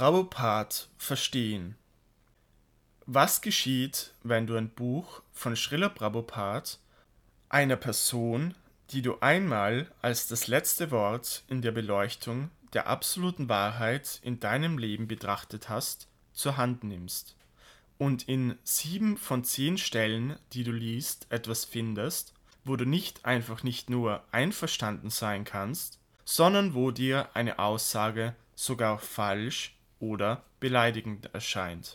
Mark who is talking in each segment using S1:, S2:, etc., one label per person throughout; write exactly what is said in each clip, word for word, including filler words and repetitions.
S1: Prabhupada verstehen. Was geschieht, wenn du ein Buch von Srila Prabhupada, einer Person, die du einmal als das letzte Wort in der Beleuchtung der absoluten Wahrheit in deinem Leben betrachtet hast, zur Hand nimmst und in sieben von zehn Stellen, die du liest, etwas findest, wo du nicht einfach nicht nur einverstanden sein kannst, sondern wo dir eine Aussage sogar falsch oder beleidigend erscheint.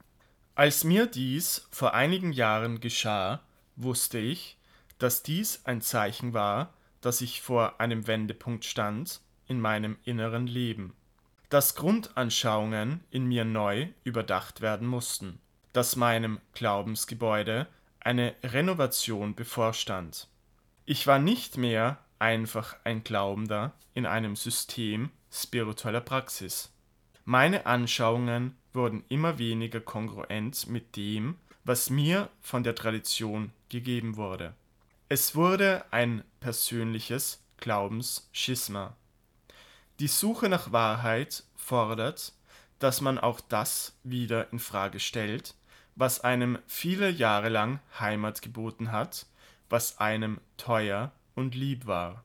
S1: Als mir dies vor einigen Jahren geschah, wusste ich, dass dies ein Zeichen war, dass ich vor einem Wendepunkt stand in meinem inneren Leben, dass Grundanschauungen in mir neu überdacht werden mussten, dass meinem Glaubensgebäude eine Renovation bevorstand. Ich war nicht mehr einfach ein Glaubender in einem System spiritueller Praxis. Meine Anschauungen wurden immer weniger kongruent mit dem, was mir von der Tradition gegeben wurde. Es wurde ein persönliches Glaubensschisma. Die Suche nach Wahrheit fordert, dass man auch das wieder in Frage stellt, was einem viele Jahre lang Heimat geboten hat, was einem teuer und lieb war.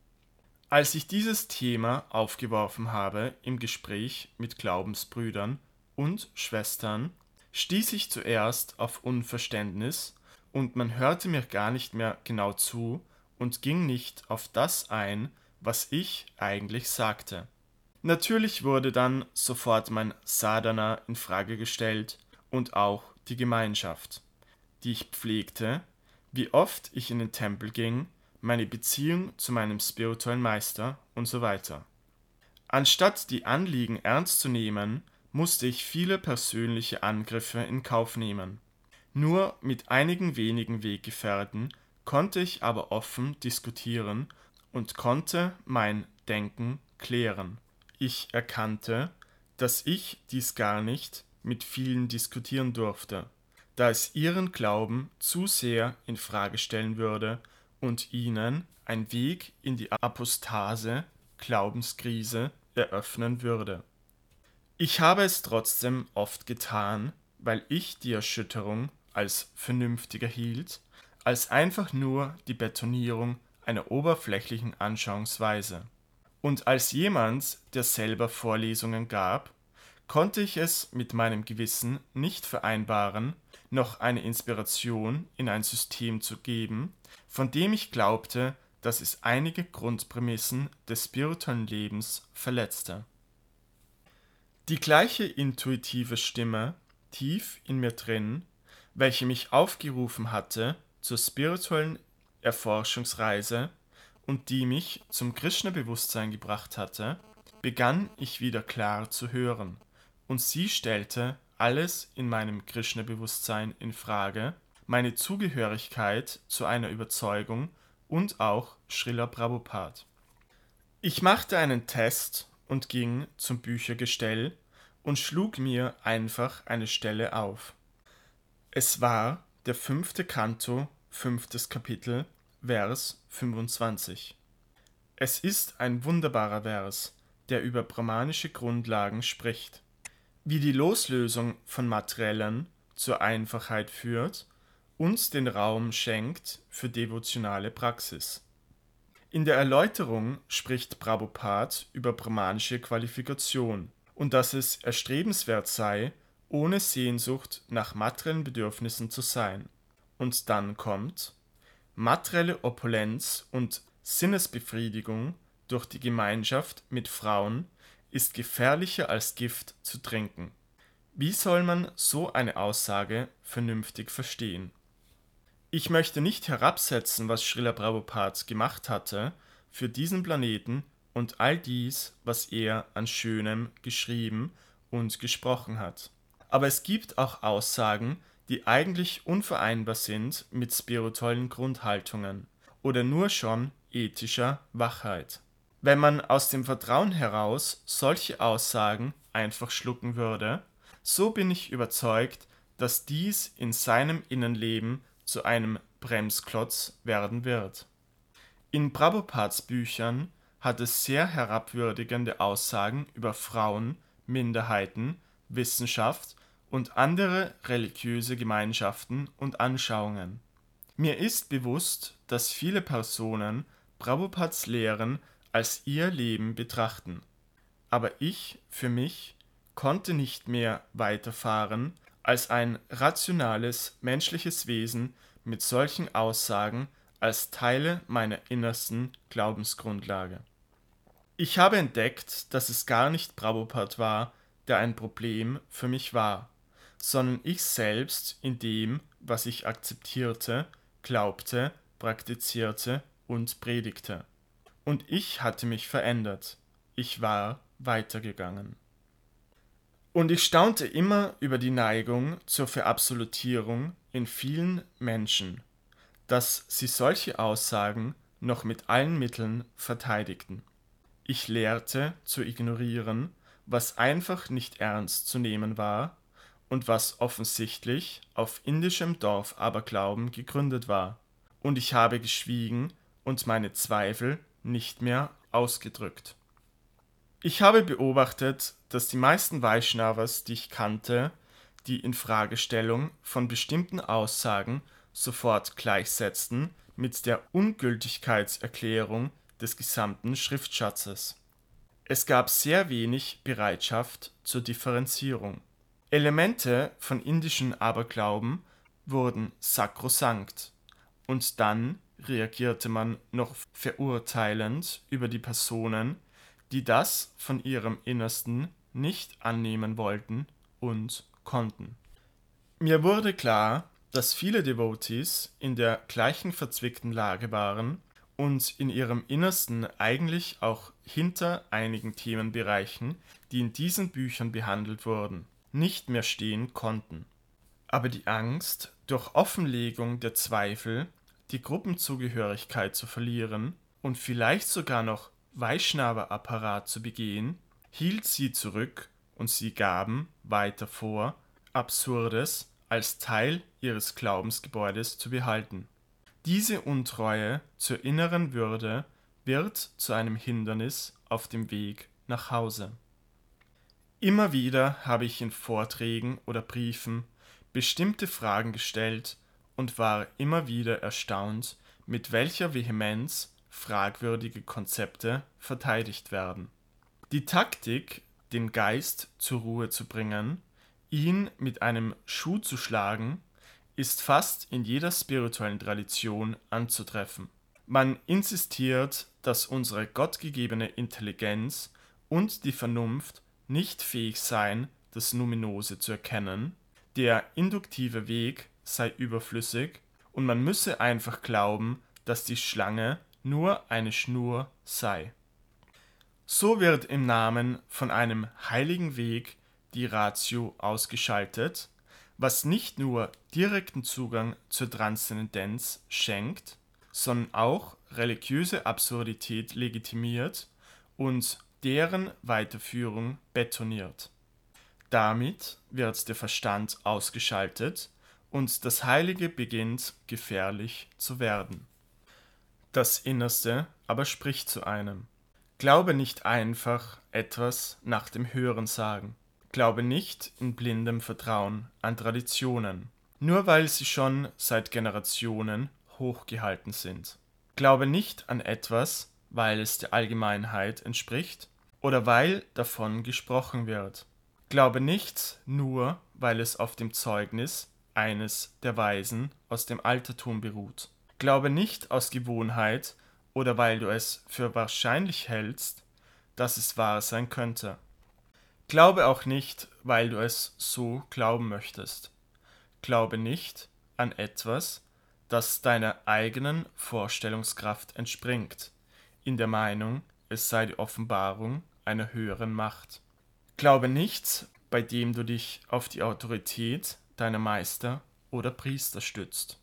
S1: Als ich dieses Thema aufgeworfen habe im Gespräch mit Glaubensbrüdern und Schwestern, stieß ich zuerst auf Unverständnis und man hörte mir gar nicht mehr genau zu und ging nicht auf das ein, was ich eigentlich sagte. Natürlich wurde dann sofort mein Sadhana in Frage gestellt und auch die Gemeinschaft, die ich pflegte, wie oft ich in den Tempel ging, meine Beziehung zu meinem spirituellen Meister und so weiter. Anstatt die Anliegen ernst zu nehmen, musste ich viele persönliche Angriffe in Kauf nehmen. Nur mit einigen wenigen Weggefährten konnte ich aber offen diskutieren und konnte mein Denken klären. Ich erkannte, dass ich dies gar nicht mit vielen diskutieren durfte, da es ihren Glauben zu sehr in Frage stellen würde und ihnen ein Weg in die Apostase, Glaubenskrise, eröffnen würde. Ich habe es trotzdem oft getan, weil ich die Erschütterung als vernünftiger hielt, als einfach nur die Betonierung einer oberflächlichen Anschauungsweise. Und als jemand, der selber Vorlesungen gab, konnte ich es mit meinem Gewissen nicht vereinbaren, noch eine Inspiration in ein System zu geben, von dem ich glaubte, dass es einige Grundprämissen des spirituellen Lebens verletzte. Die gleiche intuitive Stimme, tief in mir drin, welche mich aufgerufen hatte zur spirituellen Erforschungsreise und die mich zum Krishna-Bewusstsein gebracht hatte, begann ich wieder klar zu hören, und sie stellte alles in meinem Krishna-Bewusstsein in Frage, meine Zugehörigkeit zu einer Überzeugung und auch Srila Prabhupada. Ich machte einen Test und ging zum Büchergestell und schlug mir einfach eine Stelle auf. Es war der fünfte Kanto, fünftes Kapitel, Vers fünfundzwanzig. Es ist ein wunderbarer Vers, der über brahmanische Grundlagen spricht, wie die Loslösung von Materiellen zur Einfachheit führt, uns den Raum schenkt für devotionale Praxis. In der Erläuterung spricht Prabhupada über brahmanische Qualifikation und dass es erstrebenswert sei, ohne Sehnsucht nach materiellen Bedürfnissen zu sein. Und dann kommt: Materielle Opulenz und Sinnesbefriedigung durch die Gemeinschaft mit Frauen ist gefährlicher als Gift zu trinken. Wie soll man so eine Aussage vernünftig verstehen? Ich möchte nicht herabsetzen, was Srila Prabhupada gemacht hatte für diesen Planeten und all dies, was er an Schönem geschrieben und gesprochen hat. Aber es gibt auch Aussagen, die eigentlich unvereinbar sind mit spirituellen Grundhaltungen oder nur schon ethischer Wachheit. Wenn man aus dem Vertrauen heraus solche Aussagen einfach schlucken würde, so bin ich überzeugt, dass dies in seinem Innenleben zu einem Bremsklotz werden wird. In Prabhupads Büchern hat es sehr herabwürdigende Aussagen über Frauen Minderheiten, Wissenschaft und andere religiöse Gemeinschaften und Anschauungen. Mir ist bewusst, dass viele Personen Prabhupads Lehren als ihr Leben betrachten. Aber ich, für mich, konnte nicht mehr weiterfahren als ein rationales menschliches Wesen mit solchen Aussagen als Teile meiner innersten Glaubensgrundlage. Ich habe entdeckt, dass es gar nicht Prabhupada war, der ein Problem für mich war, sondern ich selbst in dem, was ich akzeptierte, glaubte, praktizierte und predigte. Und ich hatte mich verändert. Ich war weitergegangen. Und ich staunte immer über die Neigung zur Verabsolutierung in vielen Menschen, dass sie solche Aussagen noch mit allen Mitteln verteidigten. Ich lehrte zu ignorieren, was einfach nicht ernst zu nehmen war und was offensichtlich auf indischem Dorfaberglauben gegründet war. Und ich habe geschwiegen und meine Zweifel nicht mehr ausgedrückt. Ich habe beobachtet, dass die meisten Vaishnavas, die ich kannte, die Infragestellung von bestimmten Aussagen sofort gleichsetzten mit der Ungültigkeitserklärung des gesamten Schriftschatzes. Es gab sehr wenig Bereitschaft zur Differenzierung. Elemente von indischen Aberglauben wurden sakrosankt, und dann reagierte man noch verurteilend über die Personen, die das von ihrem Innersten nicht annehmen wollten und konnten. Mir wurde klar, dass viele Devotees in der gleichen verzwickten Lage waren und in ihrem Innersten eigentlich auch hinter einigen Themenbereichen, die in diesen Büchern behandelt wurden, nicht mehr stehen konnten. Aber die Angst, durch Offenlegung der Zweifel die Gruppenzugehörigkeit zu verlieren und vielleicht sogar noch Vaishnava-Apparat zu begehen, hielt sie zurück und sie gaben weiter vor, Absurdes als Teil ihres Glaubensgebäudes zu behalten. Diese Untreue zur inneren Würde wird zu einem Hindernis auf dem Weg nach Hause. Immer wieder habe ich in Vorträgen oder Briefen bestimmte Fragen gestellt und war immer wieder erstaunt, mit welcher Vehemenz fragwürdige Konzepte verteidigt werden. Die Taktik, den Geist zur Ruhe zu bringen, ihn mit einem Schuh zu schlagen, ist fast in jeder spirituellen Tradition anzutreffen. Man insistiert, dass unsere gottgegebene Intelligenz und die Vernunft nicht fähig seien, das Numinose zu erkennen, der induktive Weg sei überflüssig und man müsse einfach glauben, dass die Schlange nur eine Schnur sei. So wird im Namen von einem heiligen Weg die Ratio ausgeschaltet, was nicht nur direkten Zugang zur Transzendenz schenkt, sondern auch religiöse Absurdität legitimiert und deren Weiterführung betoniert. Damit wird der Verstand ausgeschaltet und das Heilige beginnt gefährlich zu werden. Das Innerste aber spricht zu einem. Glaube nicht einfach etwas nach dem Hörensagen. Glaube nicht in blindem Vertrauen an Traditionen, nur weil sie schon seit Generationen hochgehalten sind. Glaube nicht an etwas, weil es der Allgemeinheit entspricht oder weil davon gesprochen wird. Glaube nicht nur, weil es auf dem Zeugnis eines der Weisen aus dem Altertum beruht. Glaube nicht aus Gewohnheit oder weil du es für wahrscheinlich hältst, dass es wahr sein könnte. Glaube auch nicht, weil du es so glauben möchtest. Glaube nicht an etwas, das deiner eigenen Vorstellungskraft entspringt, in der Meinung, es sei die Offenbarung einer höheren Macht. Glaube nichts, bei dem du dich auf die Autorität deiner Meister oder Priester stützt.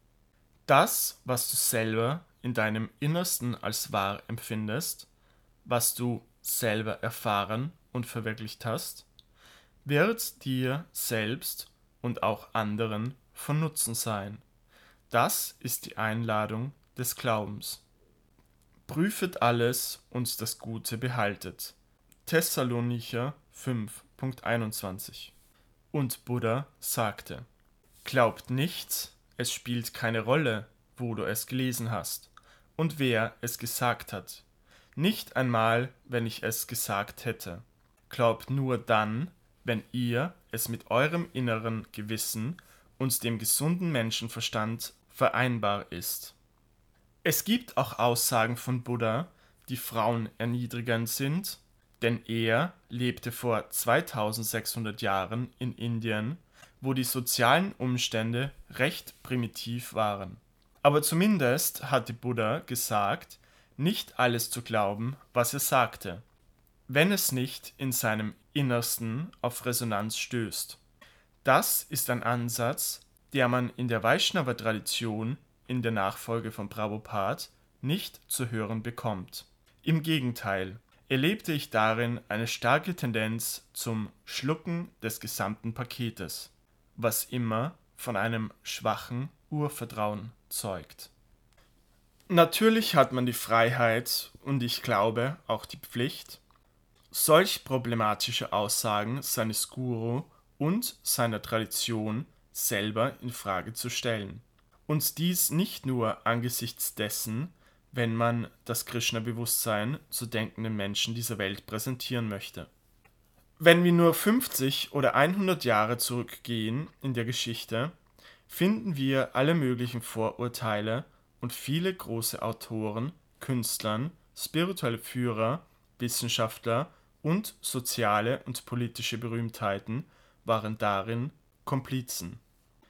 S1: Das, was du selber in deinem Innersten als wahr empfindest, was du selber erfahren und verwirklicht hast, wird dir selbst und auch anderen von Nutzen sein. Das ist die Einladung des Glaubens. Prüfet alles und das Gute behaltet. Thessalonicher fünf, Punkt einundzwanzig. Und Buddha sagte: Glaubt nichts, es spielt keine Rolle, wo du es gelesen hast und wer es gesagt hat. Nicht einmal, wenn ich es gesagt hätte. Glaubt nur dann, wenn ihr es mit eurem inneren Gewissen und dem gesunden Menschenverstand vereinbar ist. Es gibt auch Aussagen von Buddha, die Frauen erniedrigend sind, denn er lebte vor zweitausendsechshundert Jahren in Indien, wo die sozialen Umstände recht primitiv waren. Aber zumindest hatte Buddha gesagt, nicht alles zu glauben, was er sagte, wenn es nicht in seinem Innersten auf Resonanz stößt. Das ist ein Ansatz, der man in der Vaishnava-Tradition in der Nachfolge von Prabhupada nicht zu hören bekommt. Im Gegenteil, erlebte ich darin eine starke Tendenz zum Schlucken des gesamten Paketes, was immer von einem schwachen Urvertrauen zeugt. Natürlich hat man die Freiheit und ich glaube auch die Pflicht, solch problematische Aussagen seines Guru und seiner Tradition selber in Frage zu stellen. Und dies nicht nur angesichts dessen, wenn man das Krishna-Bewusstsein zu denkenden Menschen dieser Welt präsentieren möchte. Wenn wir nur fünfzig oder hundert Jahre zurückgehen in der Geschichte, finden wir alle möglichen Vorurteile und viele große Autoren, Künstlern, spirituelle Führer, Wissenschaftler und soziale und politische Berühmtheiten waren darin Komplizen.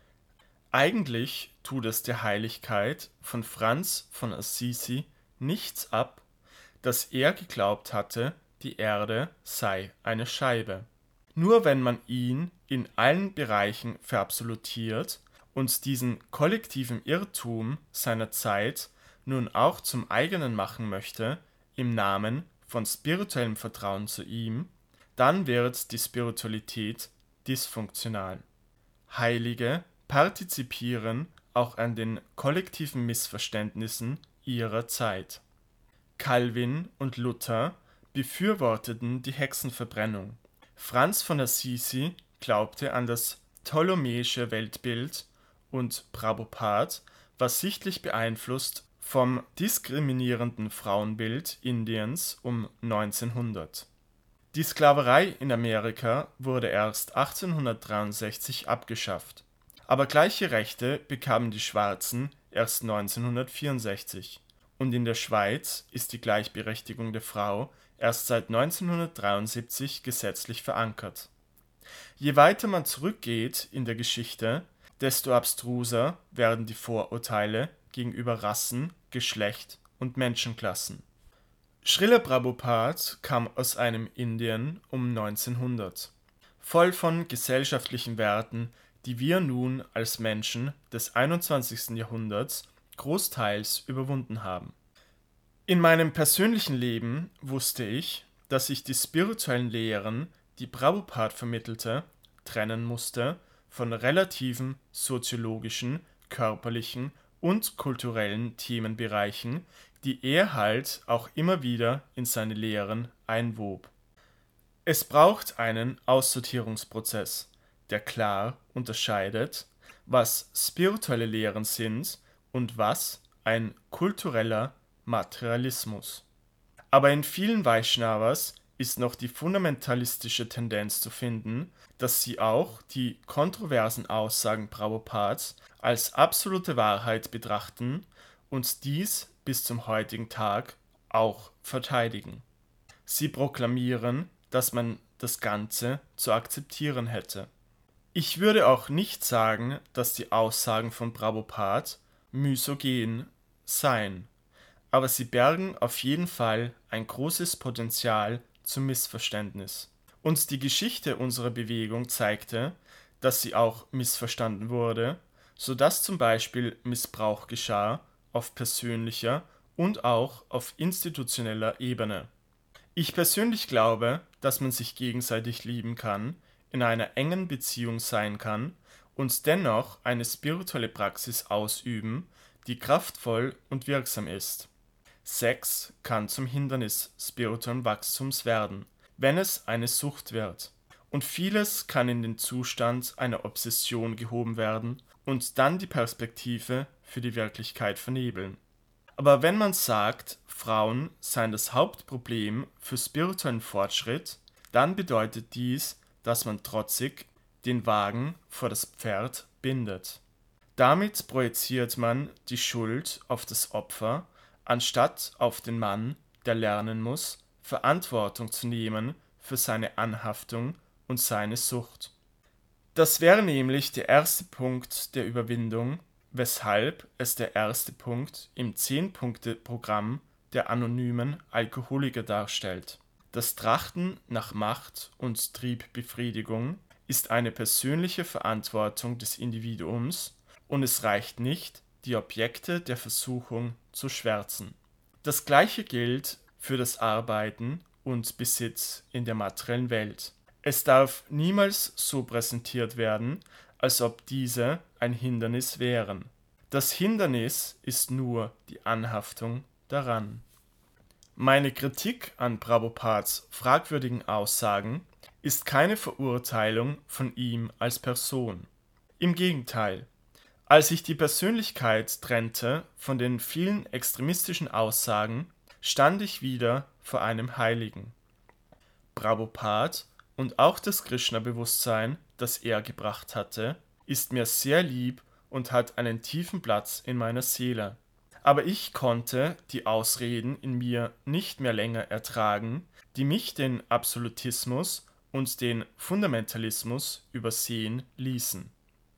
S1: Eigentlich tut es der Heiligkeit von Franz von Assisi nichts ab, dass er geglaubt hatte, die Erde sei eine Scheibe. Nur wenn man ihn in allen Bereichen verabsolutiert und diesen kollektiven Irrtum seiner Zeit nun auch zum eigenen machen möchte, im Namen von spirituellem Vertrauen zu ihm, dann wird die Spiritualität dysfunktional. Heilige partizipieren auch an den kollektiven Missverständnissen ihrer Zeit. Calvin und Luther befürworteten die Hexenverbrennung. Franz von Assisi glaubte an das ptolemäische Weltbild und Prabhupada war sichtlich beeinflusst vom diskriminierenden Frauenbild Indiens um neunzehnhundert. Die Sklaverei in Amerika wurde erst achtzehnhundertdreiundsechzig abgeschafft, aber gleiche Rechte bekamen die Schwarzen erst neunzehnhundertvierundsechzig und in der Schweiz ist die Gleichberechtigung der Frau erst seit neunzehnhundertdreiundsiebzig gesetzlich verankert. Je weiter man zurückgeht in der Geschichte, desto abstruser werden die Vorurteile gegenüber Rassen, Geschlecht und Menschenklassen. Srila Prabhupada kam aus einem Indien um neunzehnhundert, voll von gesellschaftlichen Werten, die wir nun als Menschen des einundzwanzigsten Jahrhunderts großteils überwunden haben. In meinem persönlichen Leben wusste ich, dass ich die spirituellen Lehren, die Prabhupada vermittelte, trennen musste von relativen soziologischen, körperlichen und kulturellen Themenbereichen, die er halt auch immer wieder in seine Lehren einwob. Es braucht einen Aussortierungsprozess, der klar unterscheidet, was spirituelle Lehren sind und was ein kultureller Materialismus. Aber in vielen Vaishnavas ist noch die fundamentalistische Tendenz zu finden, dass sie auch die kontroversen Aussagen Prabhupads als absolute Wahrheit betrachten und dies bis zum heutigen Tag auch verteidigen. Sie proklamieren, dass man das Ganze zu akzeptieren hätte. Ich würde auch nicht sagen, dass die Aussagen von Prabhupada misogen seien, aber sie bergen auf jeden Fall ein großes Potenzial zum Missverständnis. Und die Geschichte unserer Bewegung zeigte, dass sie auch missverstanden wurde, sodass zum Beispiel Missbrauch geschah auf persönlicher und auch auf institutioneller Ebene. Ich persönlich glaube, dass man sich gegenseitig lieben kann, in einer engen Beziehung sein kann und dennoch eine spirituelle Praxis ausüben, die kraftvoll und wirksam ist. Sex kann zum Hindernis spirituellen Wachstums werden, wenn es eine Sucht wird. Und vieles kann in den Zustand einer Obsession gehoben werden und dann die Perspektive für die Wirklichkeit vernebeln. Aber wenn man sagt, Frauen seien das Hauptproblem für spirituellen Fortschritt, dann bedeutet dies, dass man trotzig den Wagen vor das Pferd bindet. Damit projiziert man die Schuld auf das Opfer, anstatt auf den Mann, der lernen muss, Verantwortung zu nehmen für seine Anhaftung und seine Sucht. Das wäre nämlich der erste Punkt der Überwindung, weshalb es der erste Punkt im Zehn-Punkte-Programm der anonymen Alkoholiker darstellt. Das Trachten nach Macht und Triebbefriedigung ist eine persönliche Verantwortung des Individuums und es reicht nicht, die Objekte der Versuchung zu schwärzen. Das Gleiche gilt für das Arbeiten und Besitz in der materiellen Welt. Es darf niemals so präsentiert werden, als ob diese ein Hindernis wären. Das Hindernis ist nur die Anhaftung daran. Meine Kritik an Prabhupads fragwürdigen Aussagen ist keine Verurteilung von ihm als Person. Im Gegenteil, als ich die Persönlichkeit trennte von den vielen extremistischen Aussagen, stand ich wieder vor einem Heiligen. Prabhupada und auch das Krishna-Bewusstsein, das er gebracht hatte, ist mir sehr lieb und hat einen tiefen Platz in meiner Seele. Aber ich konnte die Ausreden in mir nicht mehr länger ertragen, die mich den Absolutismus und den Fundamentalismus übersehen ließen.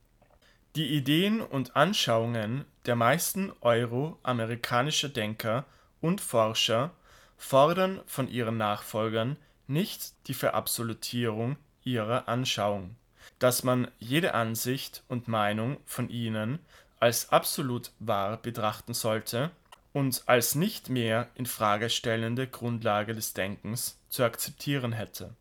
S1: Die Ideen und Anschauungen der meisten euro-amerikanischer Denker und Forscher fordern von ihren Nachfolgern nicht die Verabsolutierung ihrer Anschauung, dass man jede Ansicht und Meinung von ihnen als absolut wahr betrachten sollte und als nicht mehr in Frage stellende Grundlage des Denkens zu akzeptieren hätte.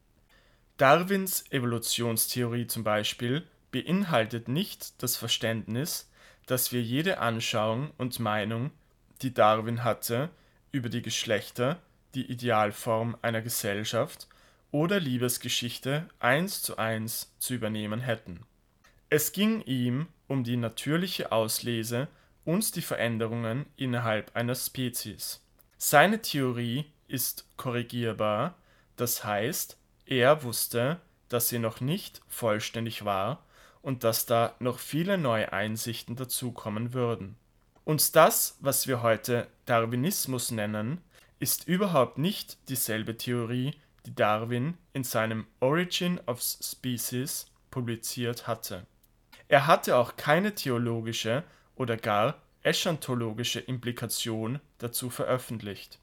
S1: Darwins Evolutionstheorie zum Beispiel beinhaltet nicht das Verständnis, dass wir jede Anschauung und Meinung, die Darwin hatte, über die Geschlechter, die Idealform einer Gesellschaft oder Liebesgeschichte eins zu eins zu übernehmen hätten. Es ging ihm um die natürliche Auslese und die Veränderungen innerhalb einer Spezies. Seine Theorie ist korrigierbar, das heißt, er wusste, dass sie noch nicht vollständig war und dass da noch viele neue Einsichten dazukommen würden. Und das, was wir heute Darwinismus nennen, ist überhaupt nicht dieselbe Theorie, die Darwin in seinem Origin of Species publiziert hatte. Er hatte auch keine theologische oder gar eschatologische Implikation dazu veröffentlicht.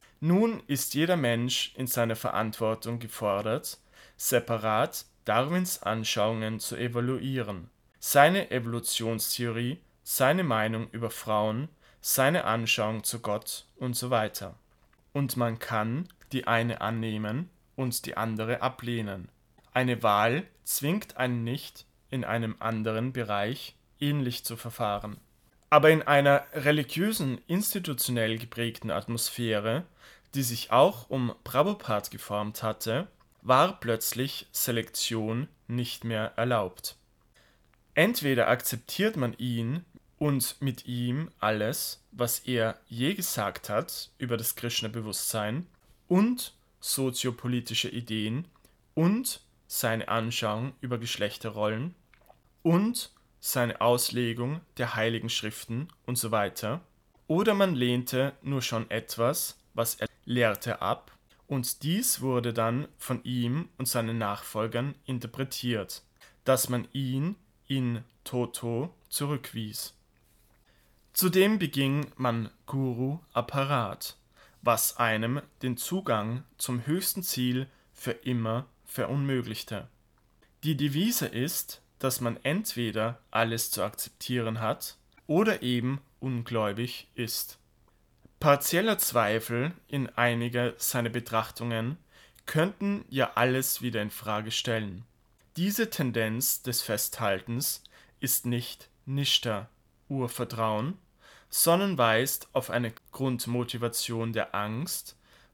S1: Nun ist jeder Mensch in seiner Verantwortung gefordert, separat Darwins Anschauungen zu evaluieren, seine Evolutionstheorie, seine Meinung über Frauen, seine Anschauung zu Gott und so weiter. Und man kann die eine annehmen und die andere ablehnen. Eine Wahl zwingt einen nicht, in einem anderen Bereich ähnlich zu verfahren. Aber in einer religiösen, institutionell geprägten Atmosphäre, die sich auch um Prabhupada geformt hatte, war plötzlich Selektion nicht mehr erlaubt. Entweder akzeptiert man ihn und mit ihm alles, was er je gesagt hat über das Krishna-Bewusstsein und soziopolitische Ideen und seine Anschauung über Geschlechterrollen und seine Auslegung der Heiligen Schriften und so weiter, oder man lehnte nur schon etwas, was er lehrte, ab, und dies wurde dann von ihm und seinen Nachfolgern interpretiert, dass man ihn in toto zurückwies. Zudem beging man Guru Apparat, was einem den Zugang zum höchsten Ziel für immer verunmöglichte. Die Devise ist, dass man entweder alles zu akzeptieren hat oder eben ungläubig ist. Partieller Zweifel in einige seiner Betrachtungen könnten ja alles wieder in Frage stellen. Diese Tendenz des Festhaltens ist nicht Nishta, Urvertrauen, sondern weist auf eine Grundmotivation der Angst,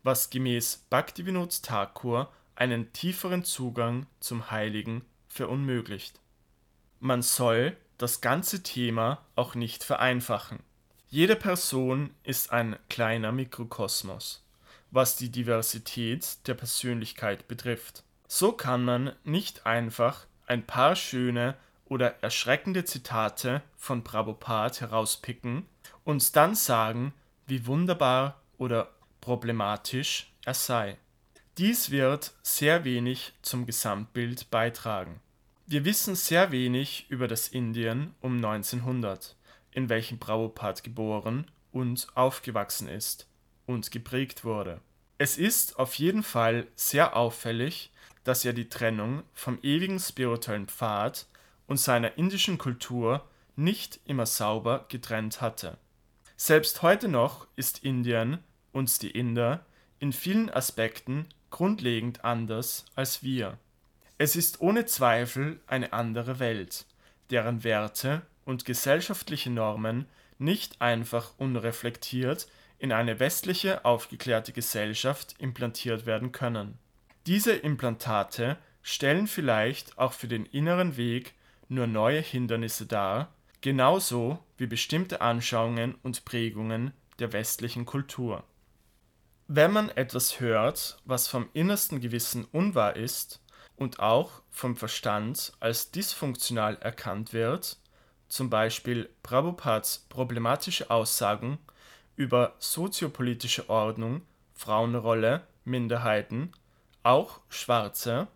S1: was gemäß Bhaktivinoda Thakur einen tieferen Zugang zum Heiligen verunmöglicht. Man soll das ganze Thema auch nicht vereinfachen. Jede Person ist ein kleiner Mikrokosmos, was die Diversität der Persönlichkeit betrifft. So kann man nicht einfach ein paar schöne oder erschreckende Zitate von Prabhupada herauspicken und dann sagen, wie wunderbar oder problematisch er sei. Dies wird sehr wenig zum Gesamtbild beitragen. Wir wissen sehr wenig über das Indien um neunzehnhundert, in welchem Prabhupada geboren und aufgewachsen ist und geprägt wurde. Es ist auf jeden Fall sehr auffällig, dass er die Trennung vom ewigen spirituellen Pfad und seiner indischen Kultur nicht immer sauber getrennt hatte. Selbst heute noch ist Indien und die Inder in vielen Aspekten grundlegend anders als wir. Es ist ohne Zweifel eine andere Welt, deren Werte und gesellschaftliche Normen nicht einfach unreflektiert in eine westliche aufgeklärte Gesellschaft implantiert werden können. Diese Implantate stellen vielleicht auch für den inneren Weg nur neue Hindernisse dar, genauso wie bestimmte Anschauungen und Prägungen der westlichen Kultur. Wenn man etwas hört, was vom innersten Gewissen unwahr ist und auch vom Verstand als dysfunktional erkannt wird, zum Beispiel Prabhupads problematische Aussagen über soziopolitische Ordnung, Frauenrolle, Minderheiten, auch Schwarze,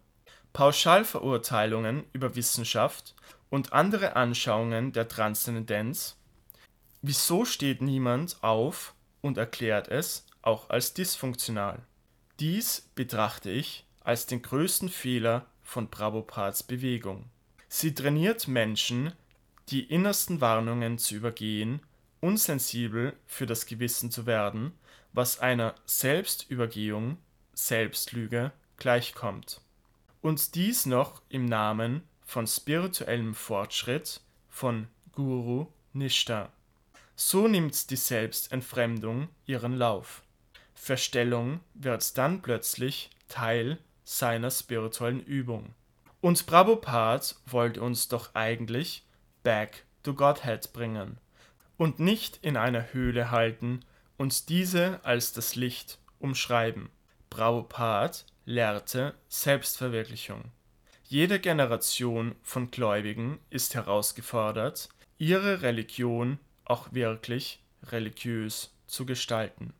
S1: Pauschalverurteilungen über Wissenschaft und andere Anschauungen der Transzendenz, wieso steht niemand auf und erklärt es auch als dysfunktional? Dies betrachte ich als den größten Fehler von Prabhupads Bewegung. Sie trainiert Menschen, die innersten Warnungen zu übergehen, unsensibel für das Gewissen zu werden, was einer Selbstübergehung, Selbstlüge gleichkommt. Und dies noch im Namen von spirituellem Fortschritt, von Guru Nishta. So nimmt die Selbstentfremdung ihren Lauf. Verstellung wird dann plötzlich Teil seiner spirituellen Übung. Und Prabhupada wollte uns doch eigentlich back to Godhead bringen und nicht in einer Höhle halten und diese als das Licht umschreiben. Prabhupada lehrte Selbstverwirklichung. Jede Generation von Gläubigen ist herausgefordert, ihre Religion auch wirklich religiös zu gestalten.